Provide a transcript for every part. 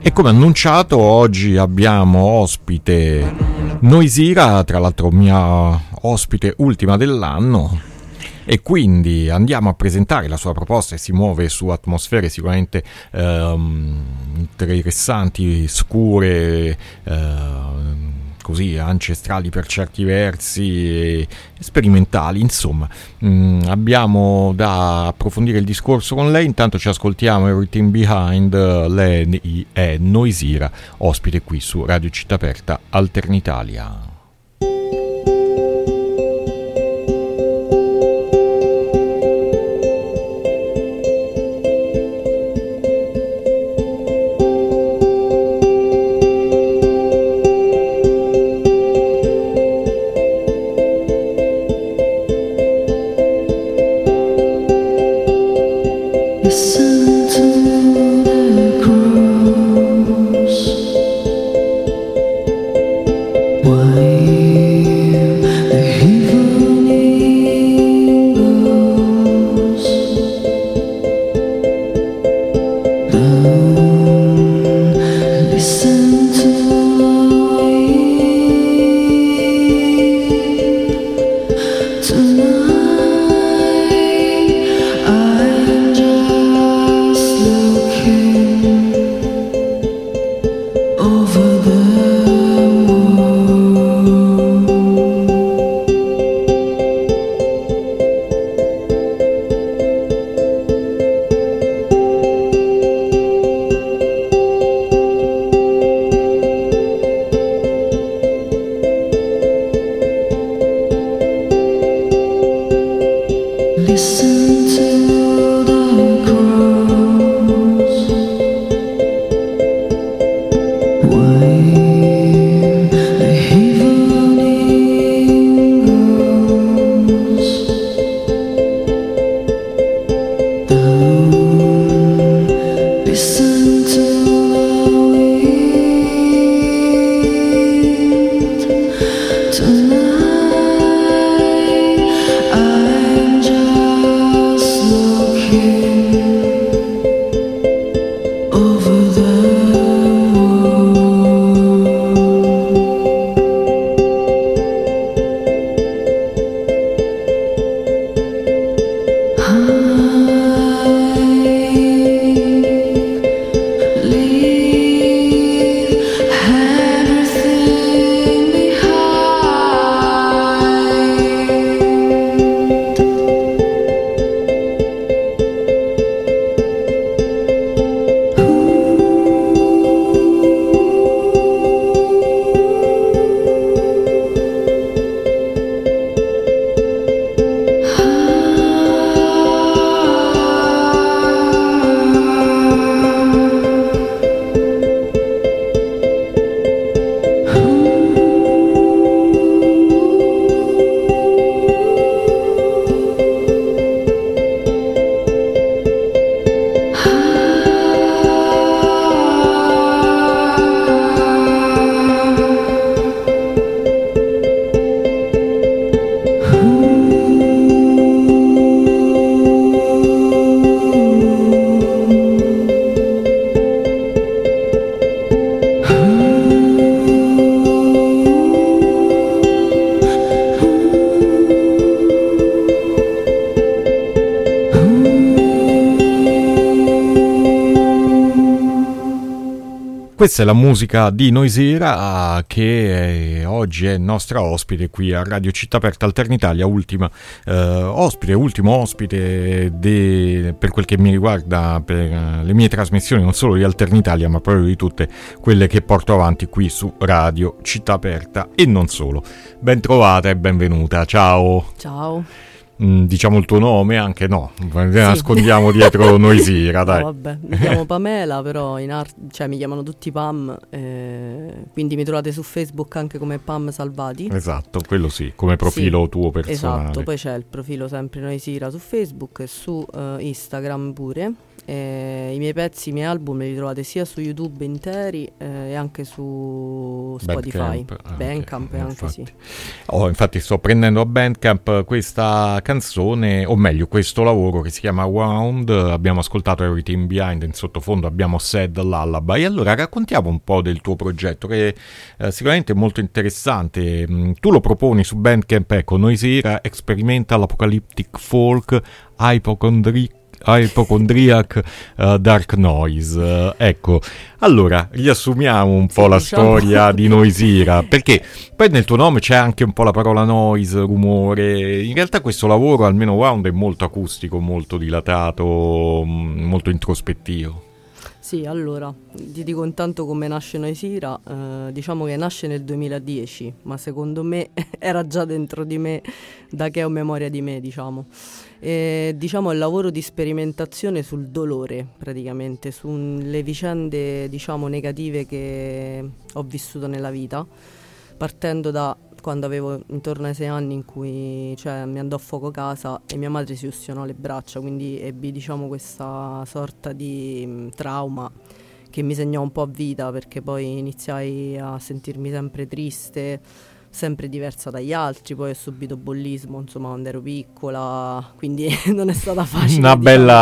E come annunciato, oggi abbiamo ospite Noisira, tra l'altro mia ospite ultima dell'anno, e quindi andiamo a presentare la sua proposta, e si muove su atmosfere sicuramente interessanti, scure, così ancestrali per certi versi e sperimentali, insomma. Abbiamo da approfondire il discorso con lei. Intanto ci ascoltiamo Everything Behind. Lei è Noisira, ospite qui su Radio Città Aperta Alternitalia. Questa è la musica di Noisira, che oggi è nostra ospite qui a Radio Città Aperta Alternitalia, ultimo ospite per quel che mi riguarda, per le mie trasmissioni non solo di Alternitalia ma proprio di tutte quelle che porto avanti qui su Radio Città Aperta e non solo. Ben trovata e benvenuta, ciao. Ciao. Diciamo il tuo nome? Anche no, nascondiamo dietro Noisira, dai. No, vabbè, mi chiamo Pamela, però cioè mi chiamano tutti Pam, quindi mi trovate su Facebook anche come Pam Salvati. Esatto, quello sì, come profilo tuo personale. Esatto, poi c'è il profilo sempre Noisira su Facebook e su Instagram pure, I miei pezzi, i miei album li trovate sia su YouTube interi e anche su Spotify, Bandcamp anche infatti. sì. Infatti sto prendendo a Bandcamp questa canzone, o meglio questo lavoro che si chiama Wound. Abbiamo ascoltato Everything Behind, in sottofondo abbiamo Sad Lullaby. Allora raccontiamo un po' del tuo progetto, che sicuramente è molto interessante. Tu lo proponi su Bandcamp, ecco, Noisera Experimental Apocalyptic Folk Hypochondriac Dark Noise. Ecco, allora riassumiamo un po' la storia di Noisera, perché poi nel tuo nome c'è anche un po' la parola noise, rumore. In realtà questo lavoro, almeno Wound, è molto acustico, molto dilatato, molto introspettivo. Sì, allora, ti dico intanto come nasce Noisera. Diciamo che nasce nel 2010, ma secondo me era già dentro di me da che ho memoria di me, diciamo. Diciamo è il lavoro di sperimentazione sul dolore, praticamente, sulle vicende, diciamo, negative che ho vissuto nella vita, partendo da quando avevo intorno ai 6 anni, in cui mi andò a fuoco casa e mia madre si ustionò le braccia, quindi ebbi, diciamo, questa sorta di trauma che mi segnò un po' a vita, perché poi iniziai a sentirmi sempre triste, sempre diversa dagli altri. Poi ho subito bullismo, insomma, quando ero piccola, quindi non è stata facile. Una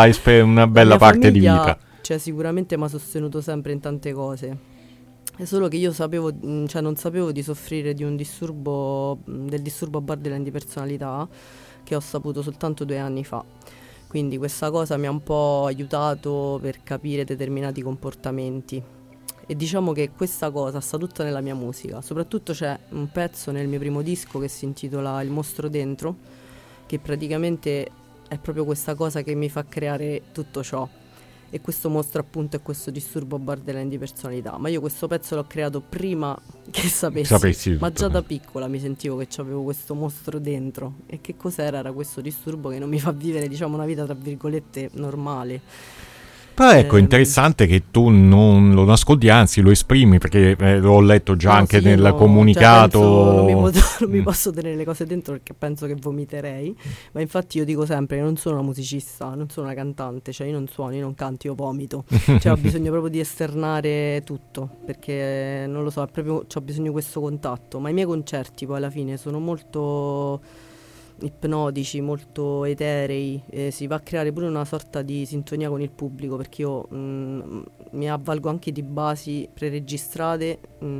bella parte di vita. Sicuramente mi ha sostenuto sempre in tante cose. È solo che io non sapevo di soffrire di un disturbo, del disturbo borderline di personalità, che ho saputo soltanto 2 anni fa. Quindi questa cosa mi ha un po' aiutato per capire determinati comportamenti. E diciamo che questa cosa sta tutta nella mia musica. Soprattutto c'è un pezzo nel mio primo disco che si intitola Il mostro dentro, che praticamente è proprio questa cosa che mi fa creare tutto ciò. E questo mostro appunto è questo disturbo borderline di personalità. Ma io questo pezzo l'ho creato prima che sapessi ma già da piccola mi sentivo che avevo questo mostro dentro. E che cos'era? Era questo disturbo che non mi fa vivere, diciamo, una vita tra virgolette normale. Però ecco, interessante che tu non lo nascondi, anzi lo esprimi, perché l'ho letto già anche nel comunicato. Non mi posso tenere le cose dentro perché penso che vomiterei, ma infatti io dico sempre che non sono una musicista, non sono una cantante, io non suono, io non canto, io vomito. Ho bisogno proprio di esternare tutto, perché non lo so, ho bisogno di questo contatto. Ma i miei concerti poi alla fine sono molto ipnotici, molto eterei, si va a creare pure una sorta di sintonia con il pubblico, perché io mi avvalgo anche di basi preregistrate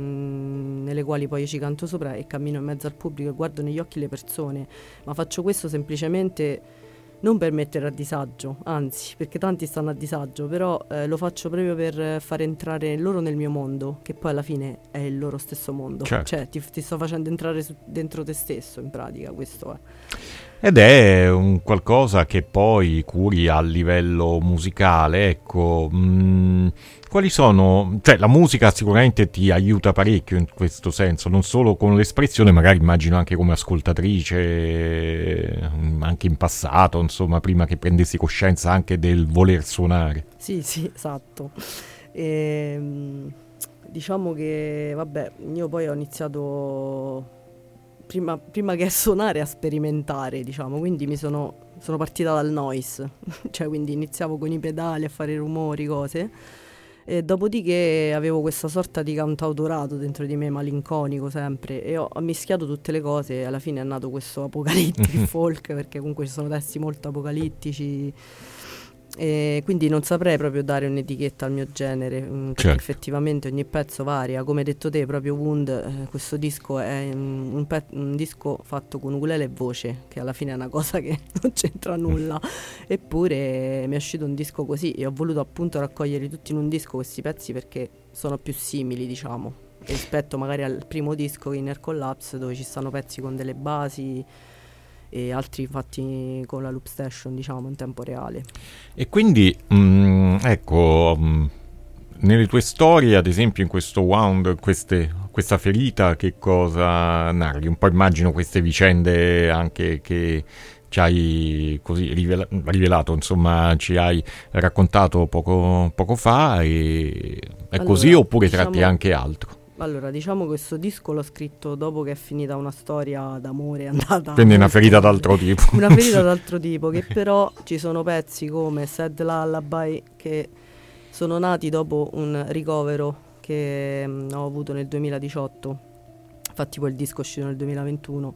nelle quali poi io ci canto sopra e cammino in mezzo al pubblico e guardo negli occhi le persone, ma faccio questo semplicemente non per mettere a disagio, anzi, perché tanti stanno a disagio, però lo faccio proprio per far entrare loro nel mio mondo, che poi alla fine è il loro stesso mondo. Certo. Ti sto facendo entrare dentro te stesso, in pratica, questo è. Ed è un qualcosa che poi curi a livello musicale, ecco. Quali sono, la musica sicuramente ti aiuta parecchio in questo senso, non solo con l'espressione, magari immagino anche come ascoltatrice, anche in passato, insomma, prima che prendessi coscienza anche del voler suonare. Sì, esatto. Diciamo che, vabbè, io poi ho iniziato prima che a suonare a sperimentare, diciamo, quindi sono partita dal noise, quindi iniziavo con i pedali a fare rumori, cose. E dopodiché avevo questa sorta di cantautorato dentro di me, malinconico sempre, e ho mischiato tutte le cose e alla fine è nato questo apocalittic folk, perché comunque ci sono testi molto apocalittici, e quindi non saprei proprio dare un'etichetta al mio genere, perché effettivamente ogni pezzo varia. Come hai detto te, proprio Wound, questo disco è un disco fatto con ukulele e voce, che alla fine è una cosa che non c'entra nulla, eppure mi è uscito un disco così e ho voluto appunto raccoglierli tutti in un disco, questi pezzi, perché sono più simili, diciamo, rispetto magari al primo disco, Inner Collapse, dove ci stanno pezzi con delle basi e altri fatti con la loop station, diciamo, in tempo reale. E quindi ecco, nelle tue storie, ad esempio in questo Wound, questa ferita, che cosa narri? Un po' immagino queste vicende anche che ci hai così rivelato, insomma, ci hai raccontato poco fa, e è allora, così, oppure tratti anche altro? Allora, diciamo che questo disco l'ho scritto dopo che è finita una storia d'amore, è andata... Quindi una ferita d'altro tipo. Una ferita d'altro tipo, che però ci sono pezzi come Sad Lullaby che sono nati dopo un ricovero che ho avuto nel 2018. Infatti poi il disco è uscito nel 2021.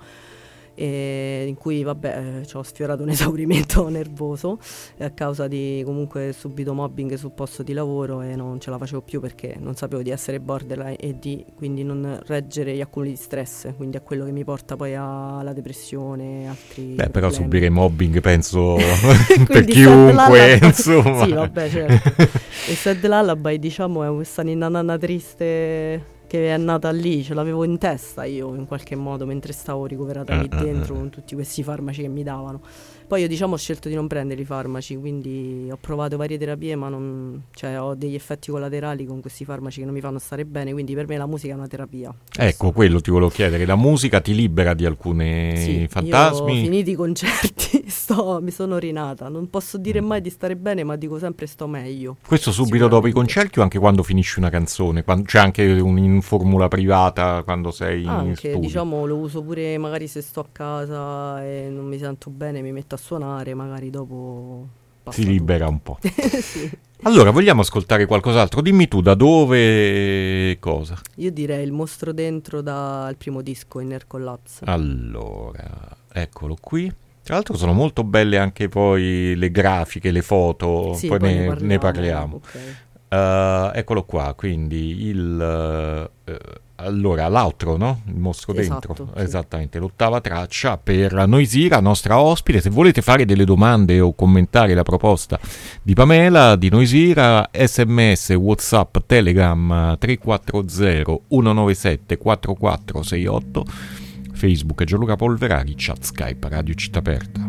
In cui vabbè ci ho sfiorato un esaurimento nervoso a causa di comunque subito mobbing sul posto di lavoro e non ce la facevo più perché non sapevo di essere borderline e di quindi non reggere gli accumuli di stress, quindi è quello che mi porta poi alla depressione e altri problemi. Però subire mobbing penso per chiunque insomma. Sì vabbè certo. E Sad Lullaby diciamo è questa ninna nanna triste che è nata lì, ce l'avevo in testa io in qualche modo mentre stavo ricoverata lì dentro con tutti questi farmaci che mi davano. Poi io diciamo ho scelto di non prendere i farmaci, quindi ho provato varie terapie ma non, cioè ho degli effetti collaterali con questi farmaci che non mi fanno stare bene, quindi per me la musica è una terapia. Ecco, quello ti volevo chiedere, la musica ti libera di alcuni fantasmi? Io ho finito i concerti, mi sono rinata, non posso dire mai di stare bene ma dico sempre sto meglio. Questo subito dopo i concerti o anche quando finisci una canzone? C'è anche in formula privata quando sei in studio? Diciamo lo uso pure magari se sto a casa e non mi sento bene mi metto a suonare, magari dopo si libera un po'. Sì. Allora, vogliamo ascoltare qualcos'altro? Dimmi tu, da dove cosa? Io direi Il mostro dentro dal primo disco, Inner Collapse. Allora, eccolo qui. Tra l'altro sono molto belle anche poi le grafiche, le foto, sì, poi ne parliamo. Okay. Eccolo qua, quindi allora l'outro, no? Il mostro dentro, sì. Esattamente, l'ottava traccia per Noisira, nostra ospite. Se volete fare delle domande o commentare la proposta di Pamela, di Noisira, sms, whatsapp, telegram 340 197 4468, Facebook Gianluca Polverari, chat Skype Radio Città Aperta.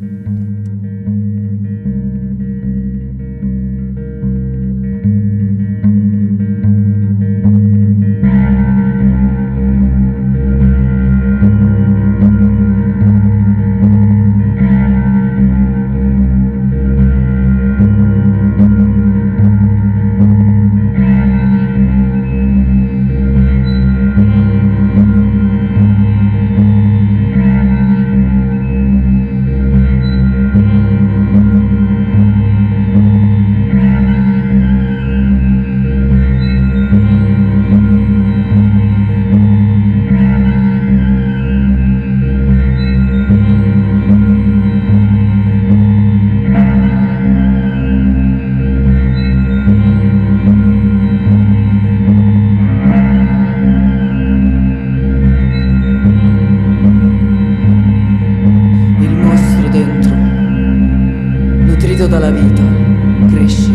Dalla vita, cresce,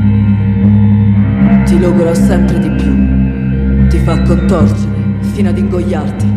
ti logora sempre di più, ti fa contorcere fino ad ingoiarti.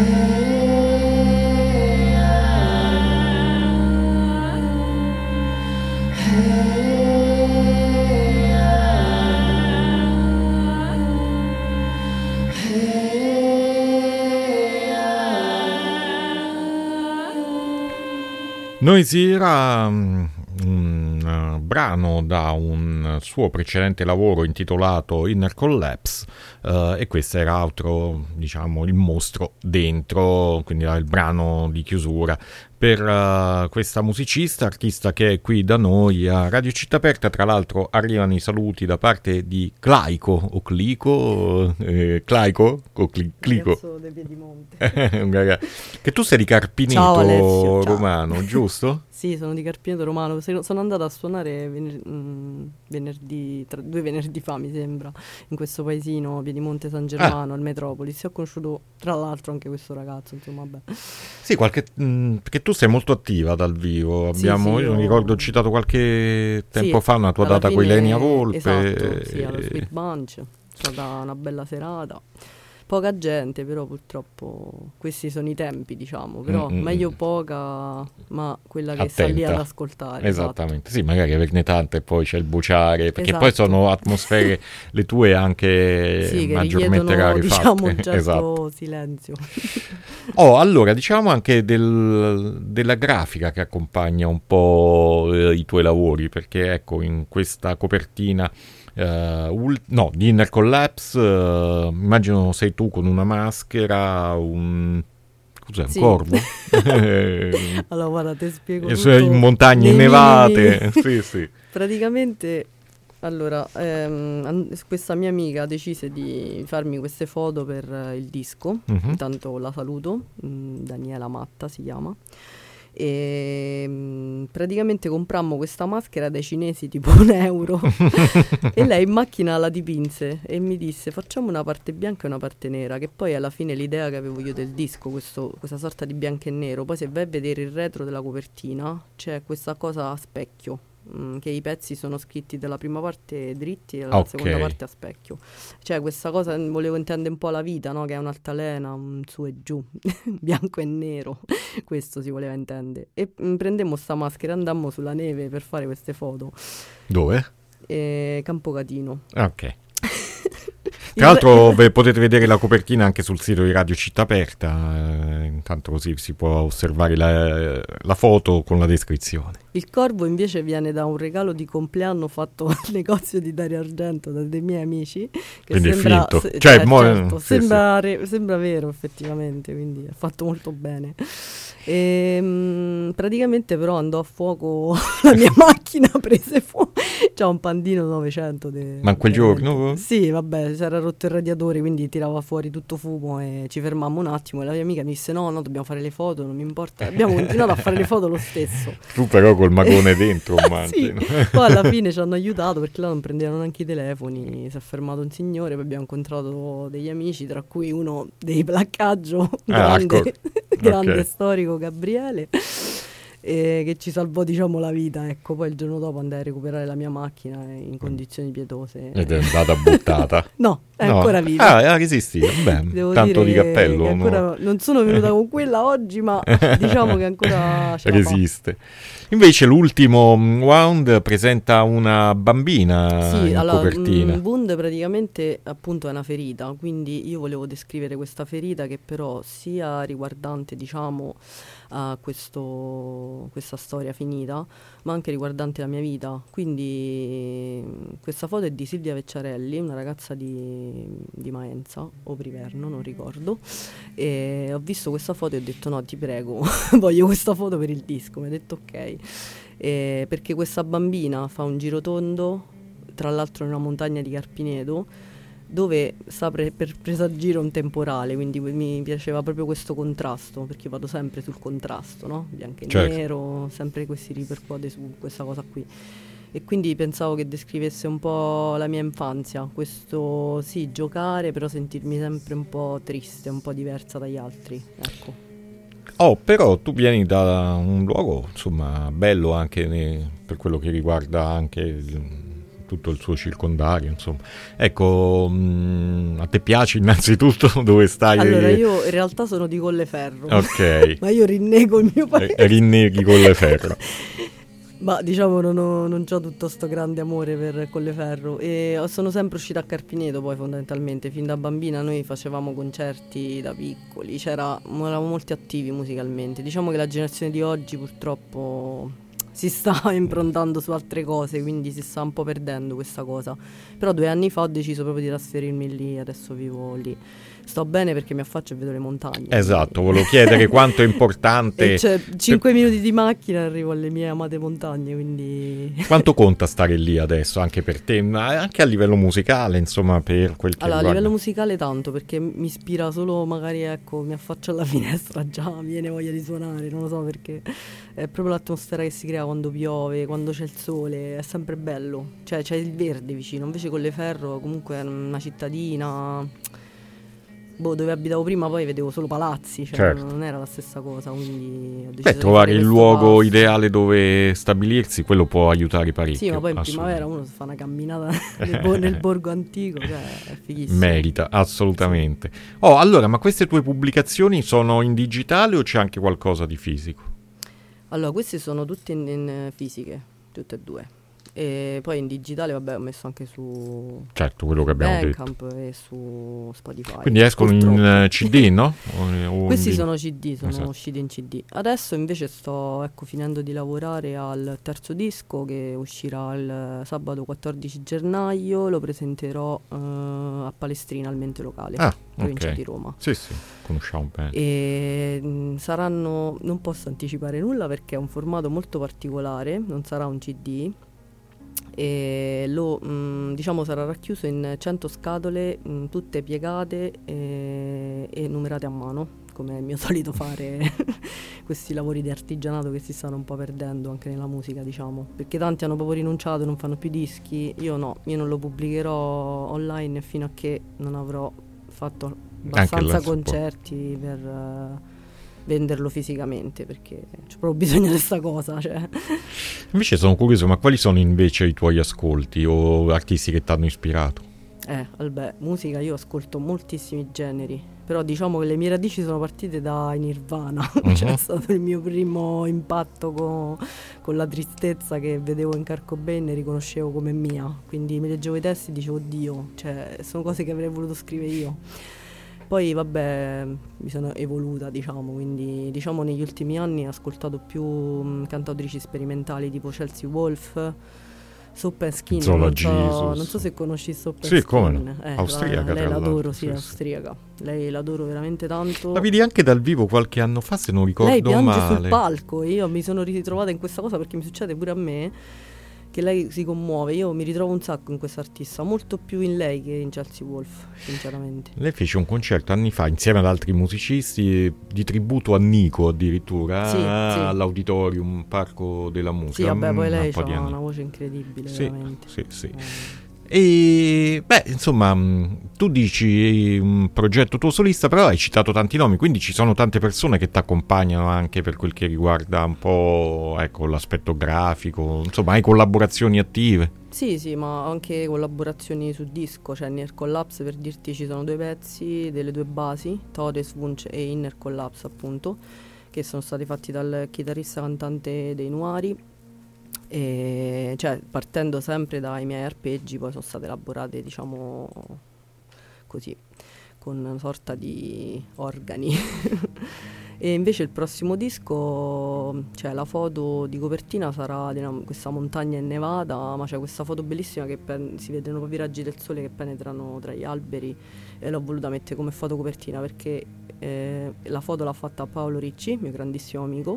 Noisy era un brano da un suo precedente lavoro intitolato Inner Collapse, e questo era altro, diciamo, il mostro dentro, quindi era il brano di chiusura per questa musicista, artista che è qui da noi a Radio Città Aperta. Tra l'altro arrivano i saluti da parte di Claico o Clico, Claico o Clico, De Piedimonte. che tu sei di Carpineto. Ciao, Alessio, ciao. Romano, giusto? Sì, sono di Carpineto Romano. Sono andata a suonare venerdì, 2 venerdì fa, mi sembra, in questo paesino Piedimonte San Germano, al Metropolis. E ho conosciuto tra l'altro anche questo ragazzo, insomma, vabbè. Sì, perché tu sei molto attiva dal vivo. Abbiamo, sì, io non ricordo, ho citato qualche tempo fa una tua alla data con fine, Ilenia Volpe. Esatto, sì, allo Sweet Bunch. È stata una bella serata. Poca gente, però purtroppo questi sono i tempi, diciamo, però meglio poca, ma quella che sta lì ad ascoltare. Esattamente, sì, magari averne tante e poi c'è il buciare, perché poi Esatto. sono atmosfere le tue anche sì, che maggiormente richiedono, rarefatte. diciamo, un certo Esatto. silenzio. Allora, diciamo anche della grafica che accompagna un po' i tuoi lavori, perché ecco, in questa copertina di Inner Collapse, immagino sei tu con una maschera, cos'è, Sì. un corvo? Allora, guarda, ti spiego E tutto in montagne nei innevate. minimi. Sì. Praticamente, allora, questa mia amica decise di farmi queste foto per il disco. Intanto la saluto, Daniela Matta si chiama. E praticamente comprammo questa maschera dai cinesi tipo €1 e lei in macchina la dipinse e mi disse: facciamo una parte bianca e una parte nera, che poi alla fine l'idea che avevo io del disco, questa sorta di bianco e nero. Poi se vai a vedere il retro della copertina c'è questa cosa a specchio, che i pezzi sono scritti dalla prima parte dritti e dalla seconda parte a specchio. Cioè questa cosa, volevo intendere un po' la vita, no? Che è un'altalena, un su e giù, bianco e nero, questo si voleva intendere. E prendemmo sta maschera e andammo sulla neve per fare queste foto. Dove? Campocatino. Ok. Tra l'altro potete vedere la copertina anche sul sito di Radio Città Aperta, intanto così si può osservare la foto con la descrizione. Il corvo invece viene da un regalo di compleanno fatto al negozio di Dario Argento da dei miei amici. Che quindi sembra, è finto. certo, sì, sembra vero effettivamente, quindi è fatto molto bene. Praticamente però andò a fuoco la mia macchina, prese fuoco. C'ha un Pandino 900. Ma in quel giorno? Sì, vabbè, si era rotto il radiatore, quindi tirava fuori tutto fumo e ci fermammo un attimo e la mia amica mi disse no, dobbiamo fare le foto, non mi importa. Abbiamo continuato a fare le foto lo stesso. Tu però col magone dentro, immagino. Sì, poi alla fine ci hanno aiutato perché là non prendevano neanche i telefoni, si è fermato un signore, poi abbiamo incontrato degli amici, tra cui uno dei Placcaggio, grande, grande okay. Storico Gabriele, che ci salvò, diciamo, la vita. Ecco, poi il giorno dopo andai a recuperare la mia macchina in condizioni pietose. Ed è andata buttata? No, è ancora viva. Ah, resistita, beh, Devo tanto dire di cappello. che ancora non sono venuta con quella oggi, ma diciamo che ancora ce la fa. Resiste. Invece l'ultimo round presenta una bambina in copertina. Wund praticamente appunto è una ferita, quindi io volevo descrivere questa ferita che però sia riguardante, diciamo, a questa storia finita, ma anche riguardante la mia vita. Quindi questa foto è di Silvia Vecciarelli, una ragazza di Maenza o Priverno, non ricordo, e ho visto questa foto e ho detto no, ti prego, voglio questa foto per il disco. Mi ha detto ok, perché questa bambina fa un girotondo, tra l'altro in una montagna di Carpineto, dove sta per presagire un temporale, quindi mi piaceva proprio questo contrasto, perché vado sempre sul contrasto, no? Bianco e nero, sempre questi ripercuote su questa cosa qui. E quindi pensavo che descrivesse un po' la mia infanzia, questo sì, giocare, però sentirmi sempre un po' triste, un po' diversa dagli altri, ecco. Però tu vieni da un luogo, insomma, bello anche per quello che riguarda anche tutto il suo circondario, insomma. Ecco, a te piace innanzitutto dove stai? Allora, io in realtà sono di Colleferro. Ok. Ma io rinnego il mio paese. Rinneghi Colleferro. Ma diciamo non c'ho tutto sto grande amore per Colleferro, e sono sempre uscita a Carpineto poi fondamentalmente, fin da bambina noi facevamo concerti da piccoli, eravamo molti attivi musicalmente. Diciamo che la generazione di oggi purtroppo si sta improntando su altre cose, quindi si sta un po' perdendo questa cosa. Però 2 anni fa ho deciso proprio di trasferirmi lì, adesso vivo lì. Sto bene perché mi affaccio e vedo le montagne. Esatto, volevo chiedere quanto è importante. E c'è 5 minuti di macchina e arrivo alle mie amate montagne, quindi... Quanto conta stare lì adesso, anche per te, ma anche a livello musicale, insomma, per quel che Allora, riguarda... a livello musicale tanto, perché mi ispira solo, magari, ecco, mi affaccio alla finestra, già mi viene voglia di suonare, non lo so perché. È proprio l'atmosfera che si crea quando piove, quando c'è il sole, è sempre bello. Cioè, c'è il verde vicino, invece Colleferro comunque è una cittadina... dove abitavo prima poi vedevo solo palazzi, cioè certo. Non era la stessa cosa, quindi ho deciso di trovare fare il questo luogo passo. ideale dove stabilirsi, quello può aiutare parecchio. Sì, ma poi in primavera uno si fa una camminata nel borgo antico, cioè è fighissimo. Merita, assolutamente. Oh, allora, ma queste tue pubblicazioni sono in digitale o c'è anche qualcosa di fisico? Allora, queste sono tutte in fisiche, tutte e due. E poi in digitale, vabbè, ho messo anche su Certo, quello che abbiamo detto. Bandcamp e su Spotify. Quindi escono in CD, no? Questi sono CD, sono esatto. usciti in CD. Adesso invece sto, finendo di lavorare al terzo disco che uscirà il sabato 14 gennaio. Lo presenterò a Palestrina, al Mente Locale, provincia di Roma. Sì, conosciamo bene. E saranno, non posso anticipare nulla perché è un formato molto particolare, non sarà un CD. E diciamo sarà racchiuso in 100 scatole, tutte piegate e numerate a mano, come è mio solito fare questi lavori di artigianato che si stanno un po' perdendo anche nella musica, diciamo, perché tanti hanno proprio rinunciato, non fanno più dischi. Io no, io non lo pubblicherò online fino a che non avrò fatto abbastanza concerti per venderlo fisicamente, perché c'è proprio bisogno di questa cosa, cioè. Invece sono curioso, ma quali sono invece i tuoi ascolti o artisti che ti hanno ispirato? Vabbè, musica io ascolto moltissimi generi, però diciamo che le mie radici sono partite da Nirvana. Cioè è stato il mio primo impatto con la tristezza che vedevo in Kurt Cobain e riconoscevo come mia, quindi mi leggevo i testi e dicevo oddio, cioè sono cose che avrei voluto scrivere io. Poi vabbè, mi sono evoluta, diciamo, quindi diciamo negli ultimi anni ho ascoltato più cantautrici sperimentali tipo Chelsea Wolf, Soap and Skin. Non so se conosci Soap and Skin. Sì, come no? Austriaca. Lei l'adoro, sì, austriaca. Lei l'adoro veramente tanto. La vedi anche dal vivo qualche anno fa, se non ricordo male. Lei piange sul palco, io mi sono ritrovata in questa cosa perché mi succede pure a me, che lei si commuove. Io mi ritrovo un sacco in questa artista, molto più in lei che in Chelsea Wolf, sinceramente. Lei fece un concerto anni fa insieme ad altri musicisti di tributo a Nico, addirittura, sì. all'Auditorium Parco della Musica. Sì, vabbè, poi lei ha una voce incredibile, veramente. Sì. E beh, insomma, tu dici un progetto tuo solista, però hai citato tanti nomi, quindi ci sono tante persone che ti accompagnano anche per quel che riguarda un po', ecco, l'aspetto grafico, insomma, hai collaborazioni attive. Sì, ma anche collaborazioni su disco, cioè Inner Collapse, per dirti, ci sono 2 pezzi delle 2 basi, Todes Wunsch e Inner Collapse appunto, che sono stati fatti dal chitarrista cantante dei Nuari. E cioè partendo sempre dai miei arpeggi poi sono state elaborate, diciamo così, con una sorta di organi. E invece il prossimo disco, cioè la foto di copertina sarà di questa montagna innevata, ma c'è questa foto bellissima che si vedono proprio i raggi del sole che penetrano tra gli alberi, e l'ho voluta mettere come foto copertina perché la foto l'ha fatta Paolo Ricci, mio grandissimo amico,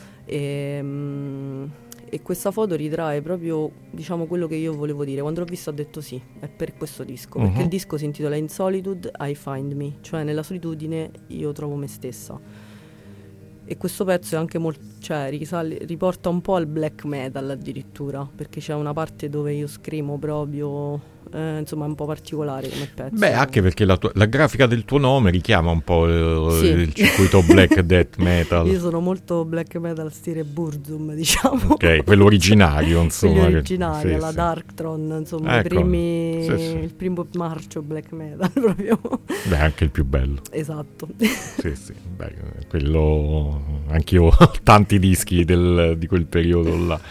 e questa foto ritrae proprio, diciamo, quello che io volevo dire. Quando l'ho visto ho detto sì, è per questo disco, perché il disco si intitola In Solitude I Find Me, cioè nella solitudine io trovo me stessa. E questo pezzo è anche molto, cioè riporta un po' al black metal addirittura, perché c'è una parte dove io scrimo proprio insomma è un po' particolare come pezzo. Beh, anche perché la grafica del tuo nome richiama un po' Sì. il circuito black death metal. Io sono molto black metal stile Burzum, diciamo. Ok, quello originario, insomma. Quelli originari, Sì, la sì. Darktron, insomma, Ecco, sì. il primo marcio black metal proprio. Beh, anche il più bello. Esatto. Sì, sì. Beh, quello anch'io ho tanti dischi di quel periodo là.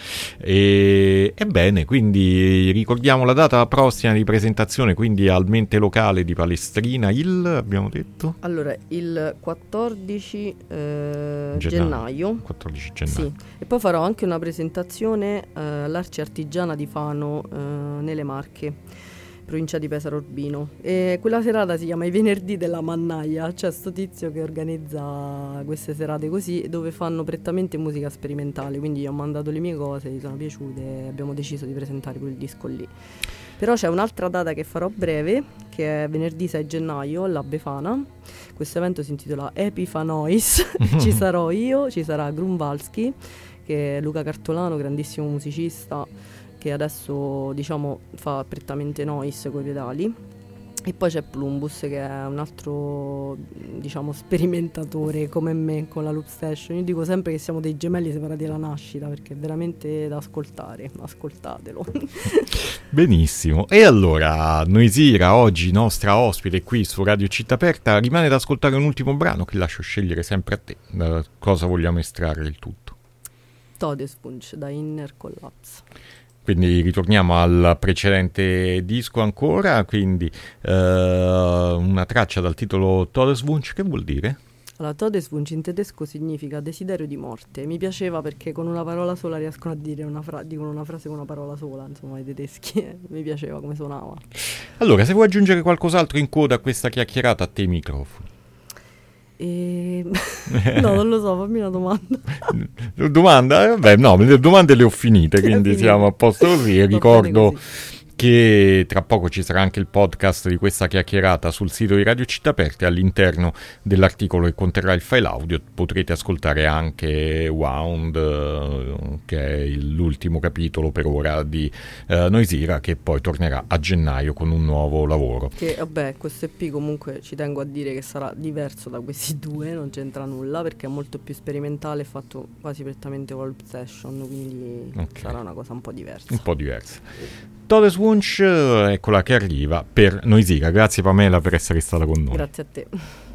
Ebbene, quindi ricordiamo la data prossima di presentazione, quindi al Mente Locale di Palestrina, abbiamo detto? Allora, il 14 gennaio. 14 gennaio. Sì, e poi farò anche una presentazione all'Arci Artigiana di Fano nelle Marche, provincia di Pesaro Urbino, e quella serata si chiama I Venerdì della Mannaia. C'è sto tizio che organizza queste serate così, dove fanno prettamente musica sperimentale, quindi io ho mandato le mie cose, gli sono piaciute e abbiamo deciso di presentare quel disco lì. Però c'è un'altra data che farò a breve, che è venerdì 6 gennaio alla Befana. Questo evento si intitola Epifanois. Ci sarò io, ci sarà Grunwalski, che è Luca Cartolano, grandissimo musicista, che adesso diciamo fa prettamente noise coi pedali, e poi c'è Plumbus, che è un altro diciamo sperimentatore come me con la Loop Station. Io dico sempre che siamo dei gemelli separati alla nascita, perché è veramente da ascoltare, ascoltatelo. Benissimo, e allora Noisira, oggi nostra ospite qui su Radio Città Aperta, rimane ad ascoltare un ultimo brano che lascio scegliere sempre a te. Da cosa vogliamo estrarre il tutto? Todeswunsch da Inner Collapse. Quindi ritorniamo al precedente disco ancora, quindi una traccia dal titolo Todeswunsch, che vuol dire? Allora, Todeswunsch in tedesco significa desiderio di morte. Mi piaceva perché con una parola sola riescono a dire dicono una frase con una parola sola, insomma, i tedeschi. Mi piaceva come suonava. Allora, se vuoi aggiungere qualcos'altro in coda a questa chiacchierata, a te i microfoni. No, non lo so, fammi una domanda. Domanda? Beh, no, le domande le ho finite, quindi siamo a posto così. E ricordo che tra poco ci sarà anche il podcast di questa chiacchierata sul sito di Radio Città Aperta, e all'interno dell'articolo che conterrà il file audio potrete ascoltare anche Wound, che è l'ultimo capitolo per ora di Noisira, che poi tornerà a gennaio con un nuovo lavoro. Che vabbè, questo EP comunque ci tengo a dire che sarà diverso da questi due, non c'entra nulla, perché è molto più sperimentale, fatto quasi prettamente con Loop Session, quindi sarà una cosa un po' diversa. Un po' diversa. Todeswunsch, eccola che arriva per Noisira. Grazie Pamela per essere stata con noi. Grazie a te.